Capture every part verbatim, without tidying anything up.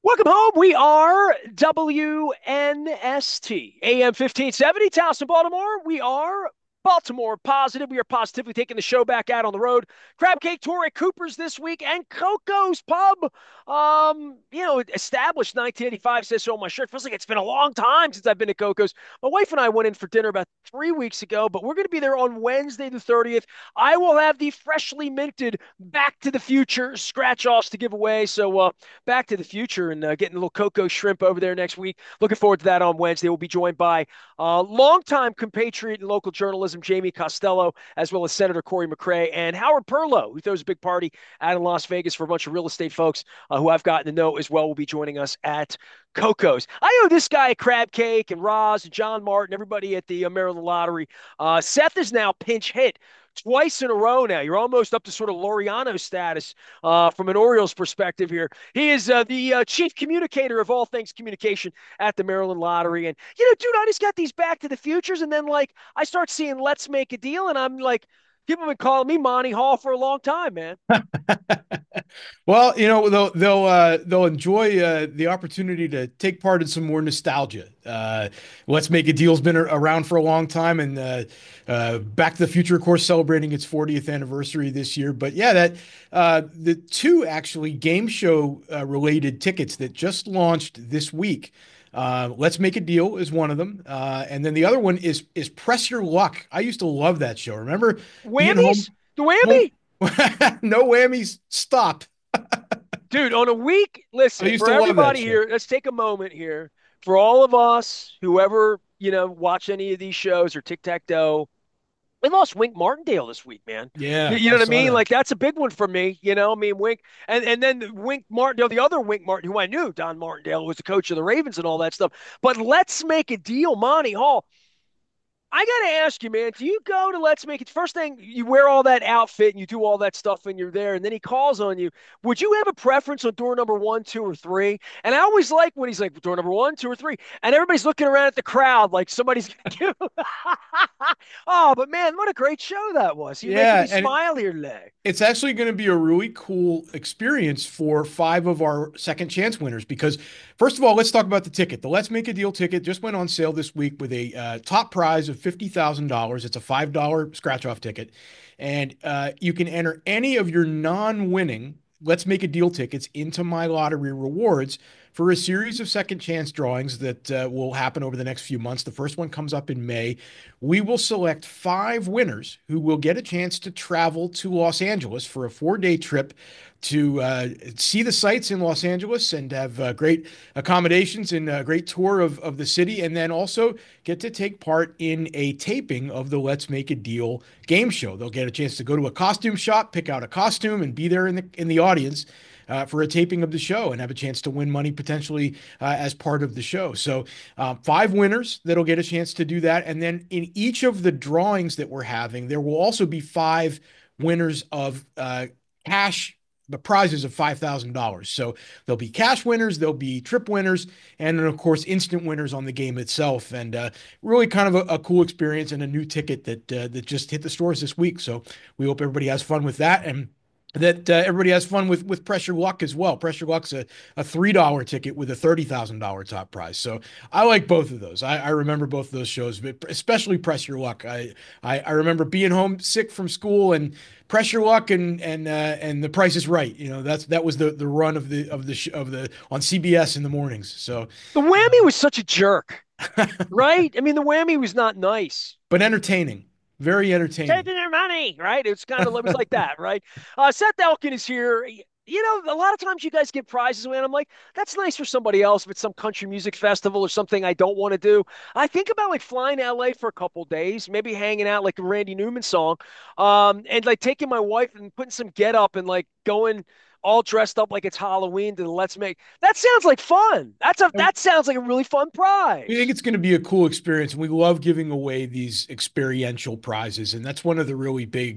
Welcome home. We are W N S T, A M fifteen seventy, Towson, Baltimore. We are Baltimore positive. We are positively taking the show back out on the road. Crab Cake Tour at Cooper's this week and Coco's Pub. Um, you know, established nineteen eighty-five says so on my shirt. Feels like it's been a long time since I've been to Coco's. My wife and I went in for dinner about three weeks ago, but we're going to be there on Wednesday the thirtieth. I will have the freshly minted Back to the Future scratch offs to give away. So, uh, Back to the Future and uh, getting a little Coco shrimp over there next week. Looking forward to that on Wednesday. We'll be joined by uh, longtime compatriot in local journalism, Jamie Costello, as well as Senator Corey McCray and Howard Perlow, who throws a big party out in Las Vegas for a bunch of real estate folks uh, who I've gotten to know as well, will be joining us at Coco's. I owe this guy Crab Cake and Roz and John Martin, everybody at the uh, Maryland Lottery. Uh, Seth is now pinch hit twice in a row now. You're almost up to sort of Laureano status uh, from an Orioles perspective here. He is uh, the uh, chief communicator of all things communication at the Maryland Lottery. And, you know, dude, I just got these Back to the Futures. And then, like, I start seeing Let's Make a Deal. And I'm like, people have been calling me Monty Hall for a long time, man. Well, you know, they'll they'll uh, they'll enjoy uh, the opportunity to take part in some more nostalgia. Uh, Let's Make a Deal's been around for a long time, and uh, uh, Back to the Future, of course, celebrating its fortieth anniversary this year. But yeah, that uh, the two actually game show uh, related tickets that just launched this week. Uh, Let's Make a Deal is one of them, uh, and then the other one is is Press Your Luck. I used to love that show. Remember being home Whammies? The home whammy? no whammies. Stop. Dude, on a week, I listen, used for to love that everybody show. here, let's take a moment here. For all of us, whoever, you know, watch any of these shows or tic-tac-toe, we lost Wink Martindale this week, man. You, Yeah, you know I what I saw mean? that. Like that's a big one for me. You know, I mean Wink, and and then Wink Martindale, the other Wink Martin, who I knew, Don Martindale, was the coach of the Ravens and all that stuff. But let's make a deal, Monty Hall. I gotta ask you, man, do you go to Let's Make It? First thing, you wear all that outfit and you do all that stuff and you're there, and then he calls on you. Would you have a preference on door number one, two, or three? And I always like when he's like, door number one, two, or three. And everybody's looking around at the crowd like somebody's gonna give Oh, but man, what a great show that was. You're making Yeah, me and it, smile here today. it's actually going to be a really cool experience for five of our second chance winners because, first of all, let's talk about the ticket. The Let's Make a Deal ticket just went on sale this week with a uh, top prize of fifty thousand dollars. It's a five dollar scratch off ticket. And uh, you can enter any of your non winning Let's Make a Deal tickets into My Lottery Rewards for a series of second chance drawings that uh, will happen over the next few months. The first one comes up in May. We will select five winners who will get a chance to travel to Los Angeles for a four day trip to uh, see the sights in Los Angeles and have uh, great accommodations and a great tour of, of the city, and then also get to take part in a taping of the Let's Make a Deal game show. They'll get a chance to go to a costume shop, pick out a costume, and be there in the in the audience uh, for a taping of the show and have a chance to win money potentially uh, as part of the show. So, uh, five winners that'll get a chance to do that. And then in each of the drawings that we're having, there will also be five winners of uh, cash. The prizes of five thousand dollars. So there'll be cash winners, there'll be trip winners, and then, of course, instant winners on the game itself. And uh, really kind of a, a cool experience and a new ticket that uh, that just hit the stores this week. So we hope everybody has fun with that. And that uh, everybody has fun with with Pressure Luck as well. Pressure Luck's a, a three dollar ticket with a thirty thousand dollar top prize. So I like both of those. I, I remember both of those shows, but especially Pressure Luck. I, I I remember being home sick from school and Pressure Luck and and uh, and The Price is Right. You know, that's that was the the run of the of the sh- of the on C B S in the mornings. So, The whammy was such a jerk, right? I mean, the whammy was not nice. but entertaining, very entertaining. Taking their money, right? It's kind of it was like that, right? Uh, Seth Elkin is here. You know, a lot of times you guys get prizes away, and I'm like, that's nice for somebody else if it's some country music festival or something I don't want to do. I think about like flying to L A for a couple days, maybe hanging out like the Randy Newman song, um, and like taking my wife and putting some get up and like going all dressed up like it's Halloween to the Let's Make. That sounds like fun. That's a that sounds like a really fun We think prize. it's going to be a cool experience. And we love giving away these experiential prizes. And that's one of the really big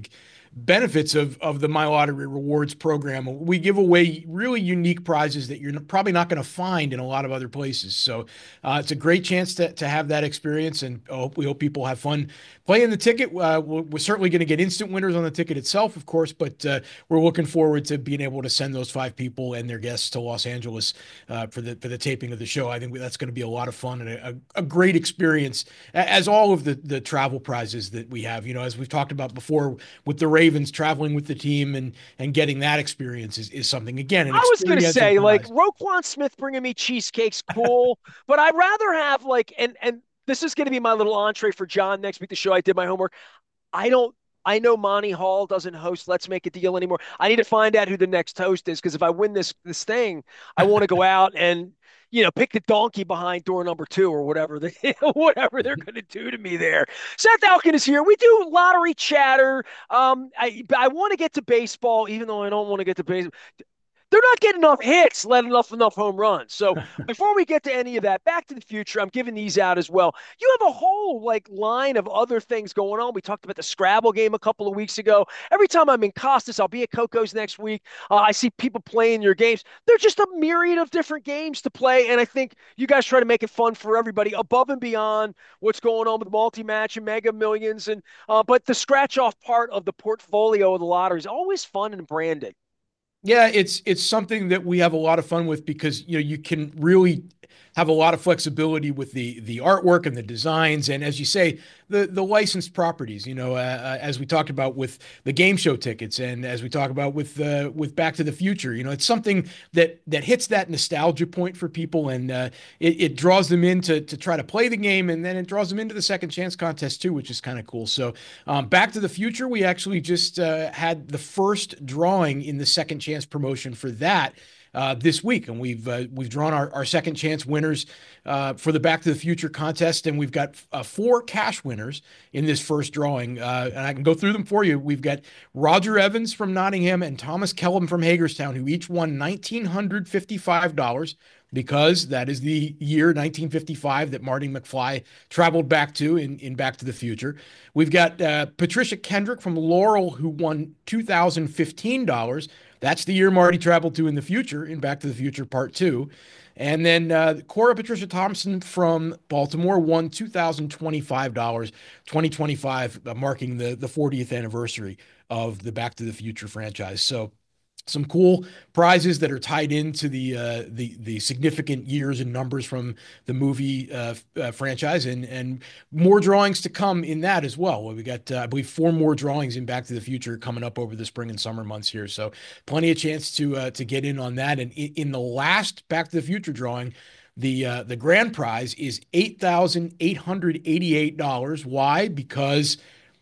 benefits of of the My Lottery Rewards program. We give away really unique prizes that you're probably not going to find in a lot of other places. So uh, it's a great chance to to have that experience, and I hope, we hope people have fun playing the ticket. Uh, we're, we're certainly going to get instant winners on the ticket itself, of course, but uh, we're looking forward to being able to send those five people and their guests to Los Angeles uh, for the for the taping of the show. I think that's going to be a lot of fun and a, a great experience, as all of the the travel prizes that we have. You know, as we've talked about before with the Ravens, traveling with the team and and getting that experience is, is something, again, an I was gonna experiential say, like, prize. Roquan Smith bringing me cheesecake's cool, but I'd rather have like, and and this is gonna be my little entree for John next week. The show I did my homework. I don't. I know Monty Hall doesn't host Let's Make a Deal anymore. I need to find out who the next host is, because if I win this this thing, I want to go out and, you know, pick the donkey behind door number two or whatever they whatever they're going to do to me there. Seth Alkin is here. We do lottery chatter. Um, I I want to get to baseball, even though I don't want to get to baseball. They're not getting enough hits, let enough enough home runs. So before we get to any of that, Back to the Future, I'm giving these out as well. You have a whole like line of other things going on. We talked about the Scrabble game a couple of weeks ago. Every time I'm in Costas, I'll be at Coco's next week. Uh, I see people playing your games. They're just a myriad of different games to play, and I think you guys try to make it fun for everybody, above and beyond what's going on with multi-match and Mega Millions. And uh, but the scratch-off part of the portfolio of the lottery is always fun and branding. Yeah, it's it's something that we have a lot of fun with, because you know you can really have a lot of flexibility with the the artwork and the designs, and as you say, the the licensed properties. You know, uh, uh, as we talked about with the game show tickets, and as we talk about with uh, with Back to the Future. You know, it's something that that hits that nostalgia point for people, and uh, it, it draws them in to to try to play the game, and then it draws them into the second chance contest too, which is kind of cool. So, um, Back to the Future, we actually just uh, had the first drawing in the second chance promotion for that uh, this week, and we've uh, we've drawn our, our second chance winners uh, for the Back to the Future contest, and we've got uh, four cash winners in this first drawing, uh, and I can go through them for you. We've got Roger Evans from Nottingham and Thomas Kellum from Hagerstown, who each won one thousand nine hundred fifty-five dollars, because that is the year nineteen fifty-five that Marty McFly traveled back to in, in Back to the Future. We've got uh, Patricia Kendrick from Laurel, who won two thousand fifteen dollars. That's the year Marty traveled to in the future in Back to the Future Part two. And then uh, Cora Patricia Thompson from Baltimore won two thousand twenty-five dollars, twenty twenty-five, uh, marking the, the fortieth anniversary of the Back to the Future franchise. So some cool prizes that are tied into the uh, the the significant years and numbers from the movie uh, uh, franchise, and and more drawings to come in that as well. We got uh, I believe four more drawings in Back to the Future coming up over the spring and summer months here, so plenty of chance to uh, to get in on that. And in, in the last Back to the Future drawing, the uh, the grand prize is eight thousand eight hundred eighty-eight dollars. Why? Because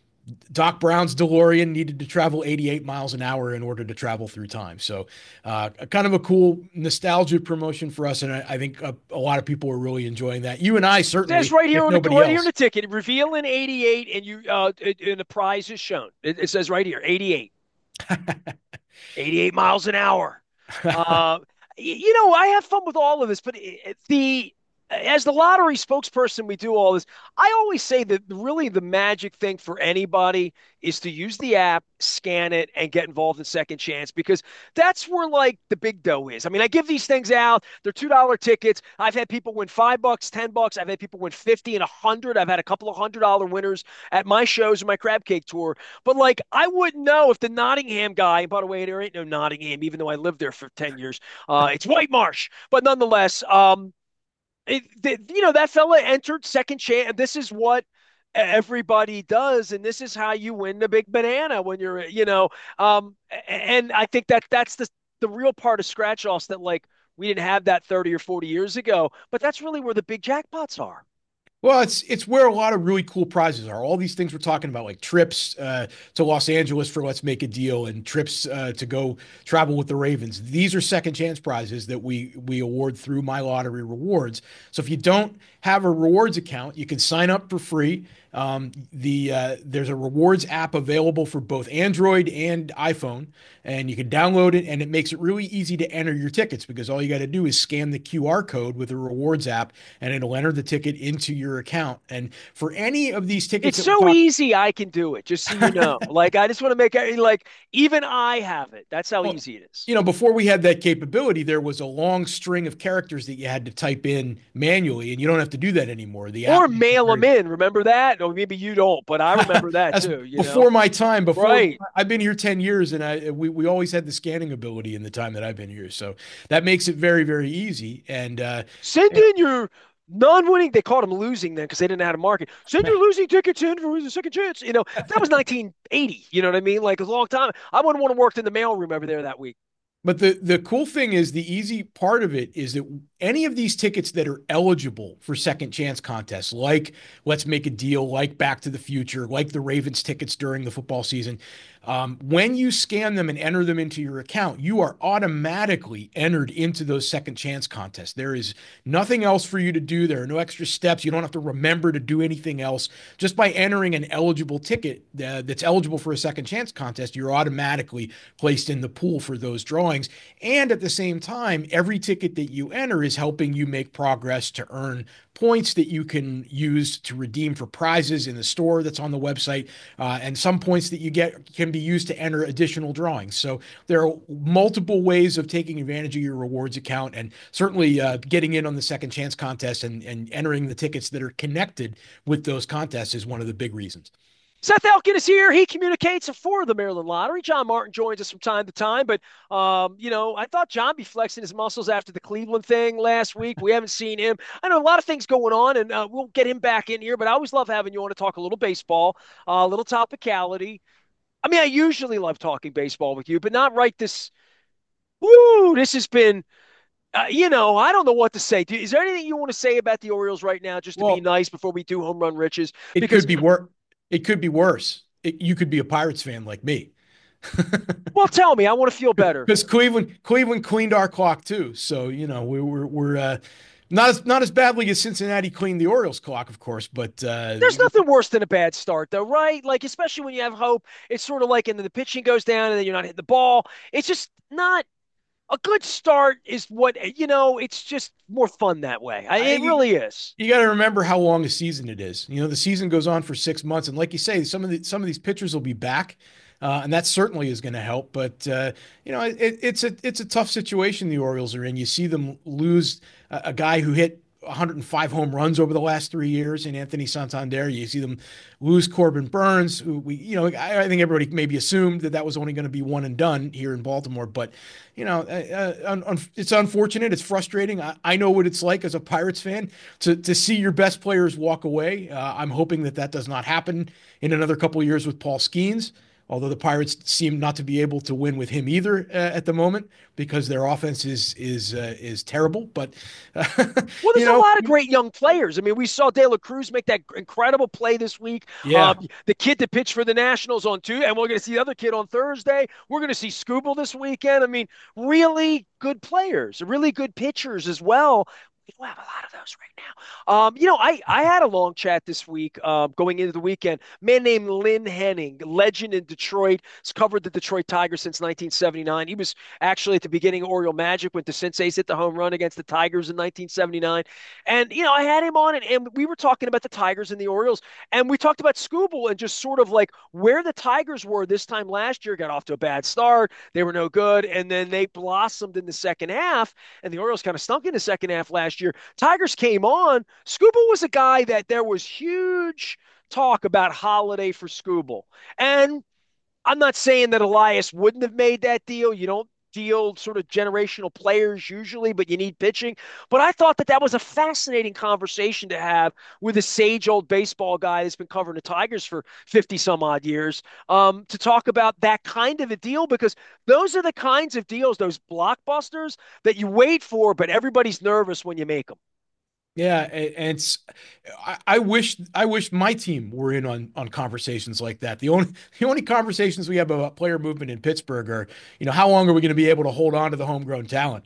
Doc Brown's DeLorean needed to travel eighty-eight miles an hour in order to travel through time. So uh, kind of a cool nostalgia promotion for us. And I, I think a, a lot of people are really enjoying that. You and I certainly, It says right here if on the nobody right else. here in the ticket, reveal in eighty-eight, and you uh, and the prize is shown. It, it says right here, eighty-eight, eighty-eight miles an hour. Uh, you know, I have fun with all of this, but it, the as the lottery spokesperson, we do all this. I always say that really the magic thing for anybody is to use the app, scan it, and get involved in Second Chance, because that's where like the big dough is. I mean, I give these things out. They're two dollar tickets. I've had people win five bucks, ten bucks. I've had people win fifty and a hundred. I've had a couple of hundred dollar winners at my shows and my crab cake tour. But like, I wouldn't know if the Nottingham guy. And by the way, there ain't no Nottingham, even though I lived there for ten years. Uh, it's White Marsh, but nonetheless, um, it, the, you know, that fella entered Second Chance. This is what everybody does, and this is how you win the big banana when you're, you know. Um, and I think that that's the the real part of scratch offs, that like we didn't have that thirty or forty years ago, but that's really where the big jackpots are. Well, it's it's where a lot of really cool prizes are. All these things we're talking about, like trips uh, to Los Angeles for Let's Make a Deal, and trips uh, to go travel with the Ravens. These are second chance prizes that we we award through My Lottery Rewards. So if you don't have a rewards account, you can sign up for free. Um, the uh, there's a rewards app available for both Android and iPhone, and you can download it, and it makes it really easy to enter your tickets, because all you got to do is scan the Q R code with the rewards app, and it'll enter the ticket into your your account. And for any of these tickets It's that we so talk, easy. I can do it. Just so you know. Like I just want to make it like even I have it. That's how well, easy it is. you know, before we had that capability, there was a long string of characters that you had to type in manually, and you don't have to do that anymore. The app Or makes it mail them very in. Remember that? Or maybe you don't, but I remember that That's too. You know. before my time. Before Right. I've been here ten years, and I we we always had the scanning ability in the time that I've been here. So that makes it very, very easy. And uh, Send in your non-winning. They called them losing then because they didn't know how to market. Send your losing tickets in for the second chance. You know, that was nineteen eighty. You know what I mean? Like a long time. I wouldn't want to work in the mailroom over there that week. But the the cool thing is the easy part of it is that any of these tickets that are eligible for second chance contests, like Let's Make a Deal, like Back to the Future, like the Ravens tickets during the football season, um, when you scan them and enter them into your account, you are automatically entered into those second chance contests. There is nothing else for you to do. There are no extra steps. You don't have to remember to do anything else. Just by entering an eligible ticket uh, that's eligible for a second chance contest, you're automatically placed in the pool for those drawings. And at the same time, every ticket that you enter is helping you make progress to earn points that you can use to redeem for prizes in the store that's on the website. Uh, and some points that you get can be used to enter additional drawings. So there are multiple ways of taking advantage of your rewards account, and certainly uh, getting in on the second chance contest and, and entering the tickets that are connected with those contests is one of the big reasons. Seth Elkin is here. He communicates for the Maryland Lottery. John Martin joins us from time to time, but um, you know, I thought John be flexing his muscles after the Cleveland thing last week. We haven't seen him. I know a lot of things going on, and uh, we'll get him back in here. But I always love having you on to talk a little baseball, uh, a little topicality. I mean, I usually love talking baseball with you, but not right this. Woo! This has been. Uh, you know, I don't know what to say. Is there anything you want to say about the Orioles right now, just to be Well, nice before we do home run riches? it Because could be worse. It could be worse. It, you could be a Pirates fan like me. well, tell me, I want to feel better. Because Cleveland Cleveland cleaned our clock too. So, you know, we, we're we're uh, not as not as badly as Cincinnati cleaned the Orioles clock, of course, but uh, There's nothing worse than a bad start, though, right? Like, especially when you have hope, it's sort of like, and then the pitching goes down, and then you're not hitting the ball. It's just not a good start. Is what you know. It's just more fun that way. I, it I really is. you got to remember how long a season it is. You know, the season goes on for six months, and like you say, some of the some of these pitchers will be back, uh, and that certainly is going to help. But uh, you know, it, it's a it's a tough situation the Orioles are in. You see them lose a, a guy who hit one hundred five home runs over the last three years in Anthony Santander. You see them lose Corbin Burns, who we, you know, I, I think everybody maybe assumed that that was only going to be one and done here in Baltimore. But, you know, uh, uh, un, it's unfortunate. It's frustrating. I, I know what it's like as a Pirates fan to, to see your best players walk away. Uh, I'm hoping that that does not happen in another couple of years with Paul Skeens, although the Pirates seem not to be able to win with him either uh, at the moment because their offense is is uh, is terrible. But uh, Well, you there's a know, lot of great young players. I mean, we saw De La Cruz make that incredible play this week. yeah, Um, the kid that pitched for the Nationals on Tuesday, and we're going to see the other kid on Thursday. We're going to see Scooble this weekend. I mean, really good players, really good pitchers as well. We don't have a lot of those right now. Um, you know, I, I had a long chat this week um, going into the weekend. Man named Lynn Henning, legend in Detroit, has covered the Detroit Tigers since nineteen seventy-nine. He was actually at the beginning of Oriole Magic when the Senseis hit the home run against the Tigers in nineteen seventy-nine. And, you know, I had him on, and, and we were talking about the Tigers and the Orioles, and we talked about Scooble and just sort of like where the Tigers were this time last year. Got off to a bad start. They were no good, and then they blossomed in the second half, and the Orioles kind of stunk in the second half last year. Tigers came on. Scooble was a guy that there was huge talk about holiday for Scooble. And I'm not saying that Elias wouldn't have made that deal. You don't deal sort of generational players usually, but you need pitching. But I thought that that was a fascinating conversation to have with a sage old baseball guy that's been covering the Tigers for fifty some odd years um, to talk about that kind of a deal, because those are the kinds of deals, those blockbusters that you wait for, but everybody's nervous when you make them. yeah, and it's I, I wish I wish my team were in on on conversations like that. The only the only conversations we have about player movement in Pittsburgh are, you know, how long are we going to be able to hold on to the homegrown talent?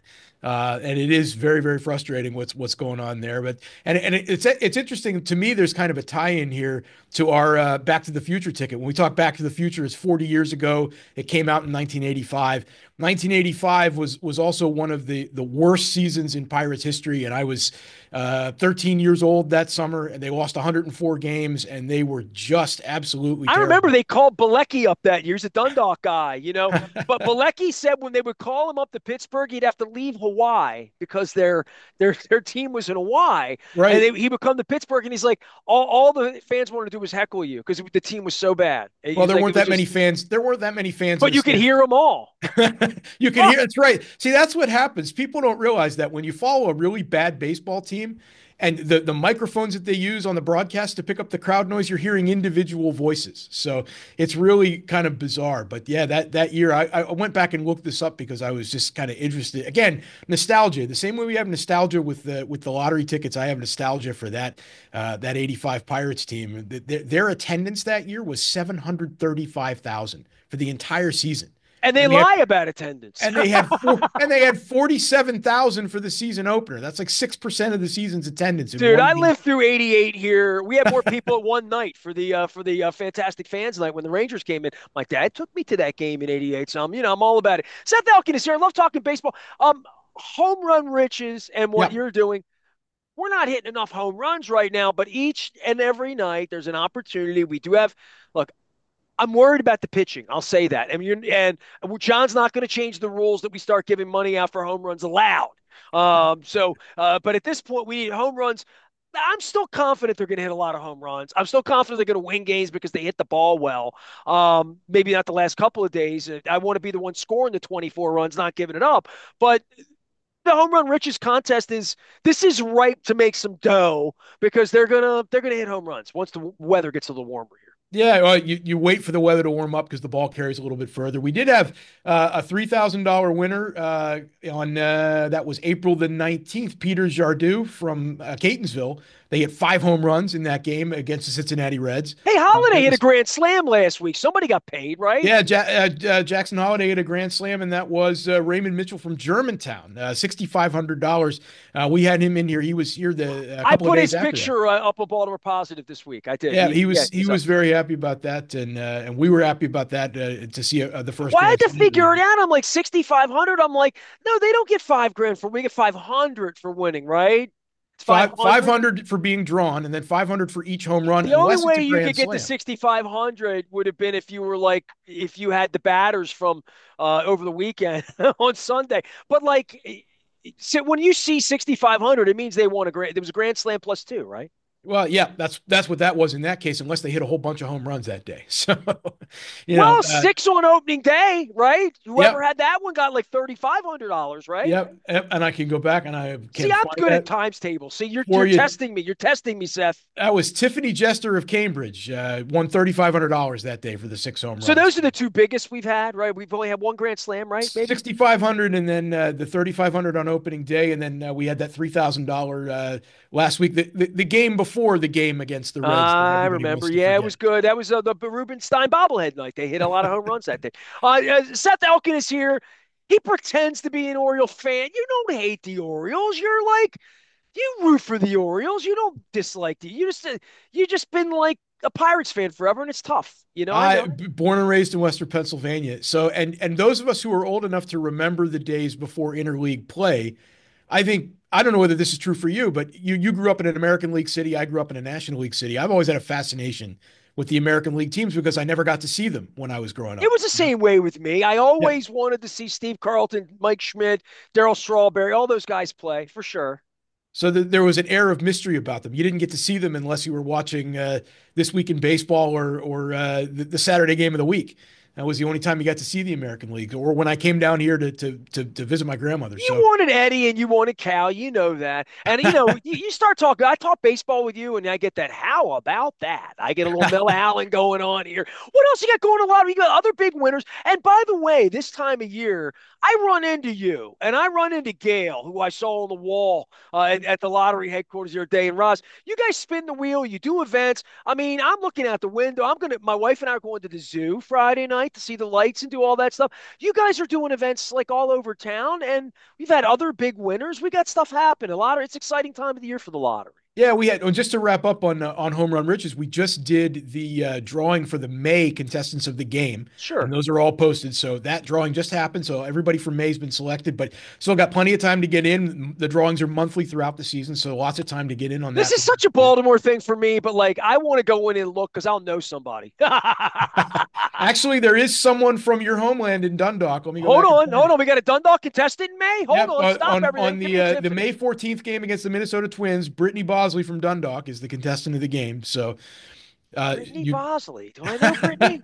Uh, and it is very, very frustrating what's what's going on there. But and and it's it's interesting to me. There's kind of a tie-in here to our uh, Back to the Future ticket. When we talk Back to the Future, it's forty years ago. It came out in nineteen eighty-five. nineteen eighty-five was was also one of the the worst seasons in Pirates history, and I was uh, thirteen years old that summer, and they lost one hundred four games, and they were just absolutely I remember terrible. they called Bilecki up that year. He's a Dundalk guy, you know. But Bilecki said when they would call him up to Pittsburgh, he'd have to leave Hawaii because their their their team was in Hawaii, and Right. they, he would come to Pittsburgh, and he's like, all, all the fans wanted to do was heckle you because the team was so bad. Well, He's there like, it weren't was that many just, fans. There weren't that many fans in but the you could stands. hear them all. You can hear that's right. See, that's what happens. People don't realize that when you follow a really bad baseball team and the, the microphones that they use on the broadcast to pick up the crowd noise, you're hearing individual voices. So it's really kind of bizarre. But yeah, that that year I, I went back and looked this up because I was just kind of interested. Again, nostalgia. The same way we have nostalgia with the with the lottery tickets, I have nostalgia for that uh, that eighty-five Pirates team. Their, their attendance that year was seven hundred thirty-five thousand for the entire season. And they And they had lie about attendance. and they had four, and they had forty-seven thousand for the season opener. That's like six percent of the season's attendance in Dude, one I game. lived through eighty-eight here. We had more people at one night for the uh, for the uh, Fantastic Fans night when the Rangers came in. My dad took me to that game in eighty-eight, so I'm, you know, I'm all about it. Seth Elkin is here. I love talking baseball. Um, home run riches and what Yep. you're doing. We're not hitting enough home runs right now, but each and every night there's an opportunity. We do have, look, I'm worried about the pitching. I'll say that. I mean, and John's not going to change the rules that we start giving money out for home runs allowed. Um, so, uh, but at this point, we need home runs. I'm still confident they're going to hit a lot of home runs. I'm still confident they're going to win games because they hit the ball well. Um, maybe not the last couple of days. I want to be the one scoring the twenty-four runs, not giving it up. But the home run riches contest is this is ripe to make some dough because they're gonna they're gonna hit home runs once the weather gets a little warmer here. Yeah, well, you, you wait for the weather to warm up because the ball carries a little bit further. We did have uh, a three thousand dollars winner uh, on uh, that was April the nineteenth. Peter Jardu from uh, Catonsville. They hit five home runs in that game against the Cincinnati Reds. Hey, Uh, Holiday it hit a was grand slam last week. Somebody got paid, right? Yeah, ja uh, uh, Jackson Holiday had a grand slam, and that was uh, Raymond Mitchell from Germantown, uh, six thousand five hundred dollars. Uh, we had him in here. He was here the a I couple of put days his after that. picture uh, up on Baltimore Positive this week. I did. Yeah, He, he yeah, was he he's up. was very happy about that, and uh, and we were happy about that uh, to see uh, the first Well, I had grand to slam. figure it out. I'm like sixty-five hundred. I'm like, no, they don't get five grand for we get five hundred for winning, right? It's Five five five hundred. hundred for being drawn, and then five hundred for each home run, The only unless it's way a you grand could get to slam. sixty-five hundred would have been if you were like if you had the batters from uh, over the weekend on Sunday. But like, so when you see sixty-five hundred, it means they won a grand. There was a grand slam plus two, right? Well, yeah, that's that's what that was in that case, unless they hit a whole bunch of home runs that day. So, you know, Well, uh, six on opening day, right? Whoever yep, had that one got like thirty-five hundred dollars, right? yep, yep, and I can go back and I See, can I'm find good at that times tables. See, you're for you're you. testing me. You're testing me, Seth. That was Tiffany Jester of Cambridge, uh, won thirty-five hundred dollars that day for the six home So runs. those are the two biggest we've had, right? We've only had one grand slam, right? Maybe. sixty-five hundred and then uh, the thirty-five hundred on opening day, and then uh, we had that three thousand dollars uh, last week. The, the the game before the game against the Reds that I everybody remember. wants to Yeah, it forget. was good. That was uh, the Rubenstein bobblehead night. They hit a lot of home runs that day. Uh, uh, Seth Elkin is here. He pretends to be an Oriole fan. You don't hate the Orioles. You're like you root for the Orioles. You don't dislike the. You just uh, you just been like a Pirates fan forever, and it's tough. You know, I I know. b- born and raised in Western Pennsylvania. So and and those of us who are old enough to remember the days before interleague play, I think I don't know whether this is true for you, but you you grew up in an American League city. I grew up in a National League city. I've always had a fascination with the American League teams because I never got to see them when I was growing It up. was the same way with me. I Yeah. always wanted to see Steve Carlton, Mike Schmidt, Daryl Strawberry, all those guys play for sure. So th there was an air of mystery about them. You didn't get to see them unless you were watching uh, This Week in Baseball or or uh, the, the Saturday game of the week. That was the only time you got to see the American League, or when I came down here to to to, to visit my grandmother. You So wanted Eddie and you wanted Cal. You know that. And, you know, you, you start talking. I talk baseball with you, and I get that. How about that? I get a little Mel Allen going on here. What else you got going on? A lot? You got other big winners. And by the way, this time of year, I run into you and I run into Gail, who I saw on the wall uh, at, at the lottery headquarters the other day. And Ross, you guys spin the wheel. You do events. I mean, I'm looking out the window. I'm going to, my wife and I are going to the zoo Friday night. night to see the lights and do all that stuff. You guys are doing events like all over town, and we've had other big winners. We got stuff happening. A lot of it's exciting time of the year for the lottery. Yeah, we had, and just to wrap up on uh, on Home Run Riches, we just did the uh, drawing for the May contestants of the game, and Sure. those are all posted. So that drawing just happened. So everybody from May's been selected, but still got plenty of time to get in. The drawings are monthly throughout the season, so lots of time to get in on This that. is such a Baltimore thing for me, but like I want to go in and look because I'll know somebody. Actually, there is someone from your homeland in Dundalk. Let me go Hold back and on, find hold it. on. We got a Dundalk contestant in May. Hold Yep, on, uh, stop on everything. on Give the me a uh, the Tiffany. May fourteenth game against the Minnesota Twins, Brittany Bosley from Dundalk is the contestant of the game. So uh, Brittany you Bosley. Do I know Brittany?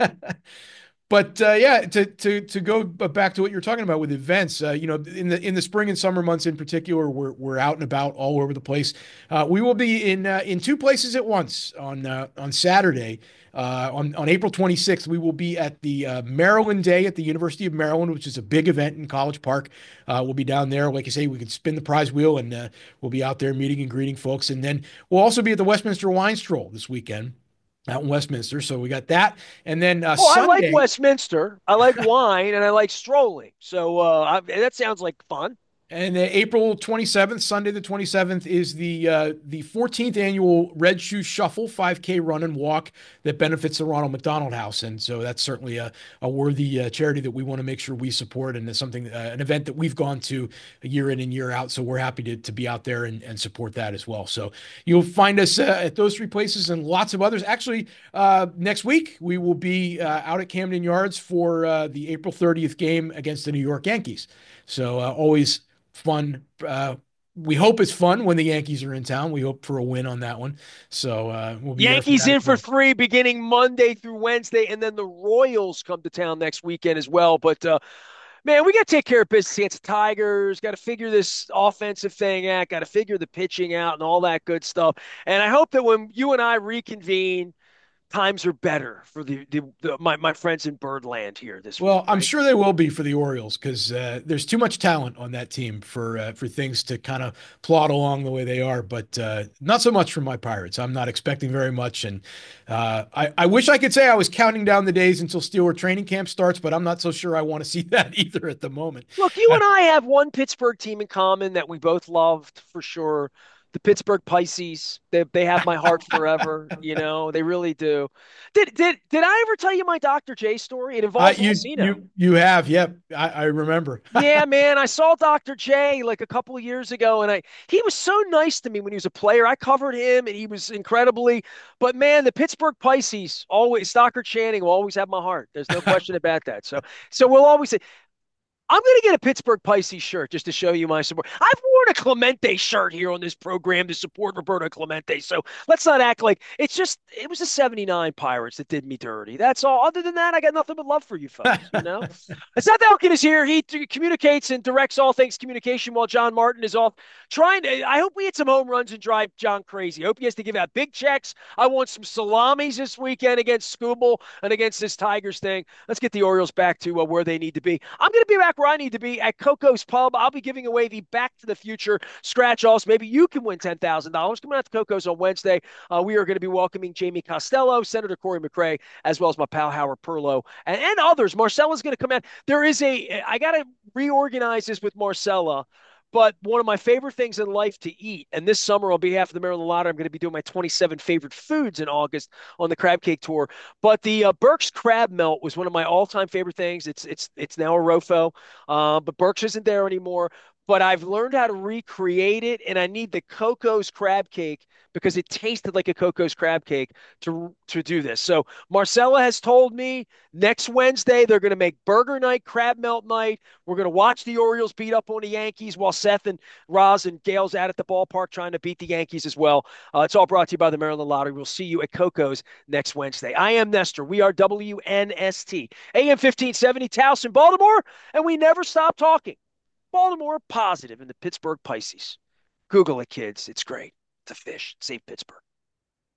But uh, yeah, to to to go back to what you're talking about with events, uh, you know, in the in the spring and summer months in particular, we're we're out and about all over the place. Uh, we will be in uh, in two places at once on uh, on Saturday. Uh, on on April twenty-sixth, we will be at the uh, Maryland Day at the University of Maryland, which is a big event in College Park. Uh, we'll be down there. Like I say, we can spin the prize wheel, and uh, we'll be out there meeting and greeting folks. And then we'll also be at the Westminster Wine Stroll this weekend out in Westminster. So we got that. And then uh, Oh, I like Sunday, Westminster. I like wine and I like strolling. So uh, I, that sounds like fun. and then April twenty-seventh, Sunday the twenty-seventh, is the uh, the fourteenth annual Red Shoe Shuffle five K run and walk that benefits the Ronald McDonald House. And so that's certainly a, a worthy uh, charity that we want to make sure we support. And it's something, uh, an event that we've gone to year in and year out. So we're happy to, to be out there and, and support that as well. So you'll find us uh, at those three places and lots of others. Actually, uh, next week, we will be uh, out at Camden Yards for uh, the April thirtieth game against the New York Yankees. So uh, always fun. Uh, we hope it's fun when the Yankees are in town. We hope for a win on that one. So uh, we'll be there for Yankees that in as for well. three beginning Monday through Wednesday, and then the Royals come to town next weekend as well. But uh, man, we got to take care of business against the Tigers. Got to figure this offensive thing out. Got to figure the pitching out and all that good stuff. And I hope that when you and I reconvene, times are better for the, the, the my, my friends in Birdland here this week, Well, I'm right? sure they will be for the Orioles because uh, there's too much talent on that team for uh, for things to kind of plod along the way they are. But uh, not so much from my Pirates. I'm not expecting very much, and uh, I, I wish I could say I was counting down the days until Steeler training camp starts, but I'm not so sure I want to see that either at the moment. Look, you and I have one Pittsburgh team in common that we both loved for sure. The Pittsburgh Pisces. They they have my heart forever. You know, they really do. Did did did I ever tell you my doctor J story? It Uh, involves a you casino. you you have, yep. I, I remember. Yeah, man, I saw doctor J like a couple of years ago, and I he was so nice to me when he was a player. I covered him, and he was incredibly. But man, the Pittsburgh Pisces always Stockard Channing will always have my heart. There's no question about that. So so we'll always say I'm going to get a Pittsburgh Pisces shirt just to show you my support. I've worn a Clemente shirt here on this program to support Roberto Clemente. So let's not act like it's just, it was the seventy-nine Pirates that did me dirty. That's all. Other than that, I got nothing but love for you folks, you know? Seth Elkin is here. He t- communicates and directs all things communication while John Martin is off trying to. I hope we hit some home runs and drive John crazy. I hope he has to give out big checks. I want some salamis this weekend against Scooble and against this Tigers thing. Let's get the Orioles back to uh, where they need to be. I'm going to be back where I need to be at Coco's Pub. I'll be giving away the Back to the Future scratch offs. Maybe you can win ten thousand dollars. Come out to Coco's on Wednesday. Uh, we are going to be welcoming Jamie Costello, Senator Corey McRae, as well as my pal Howard Perlow and, and others. Marcella's going to come in. There is a, I got to reorganize this with Marcella. But one of my favorite things in life to eat, and this summer on behalf of the Maryland Lottery, I'm going to be doing my twenty-seven favorite foods in August on the crab cake tour. But the uh, Burke's crab melt was one of my all-time favorite things. It's it's it's now a Rofo, uh, but Burke's isn't there anymore. But I've learned how to recreate it, and I need the Coco's crab cake because it tasted like a Coco's crab cake to to do this. So Marcella has told me next Wednesday they're going to make burger night, crab melt night. We're going to watch the Orioles beat up on the Yankees while Seth and Roz and Gail's out at the ballpark trying to beat the Yankees as well. Uh, it's all brought to you by the Maryland Lottery. We'll see you at Coco's next Wednesday. I am Nestor. We are W N S T, A M fifteen seventy, Towson, Baltimore, and we never stop talking. Baltimore positive in the Pittsburgh Pisces. Google it, kids. It's great. It's a fish. Save Pittsburgh.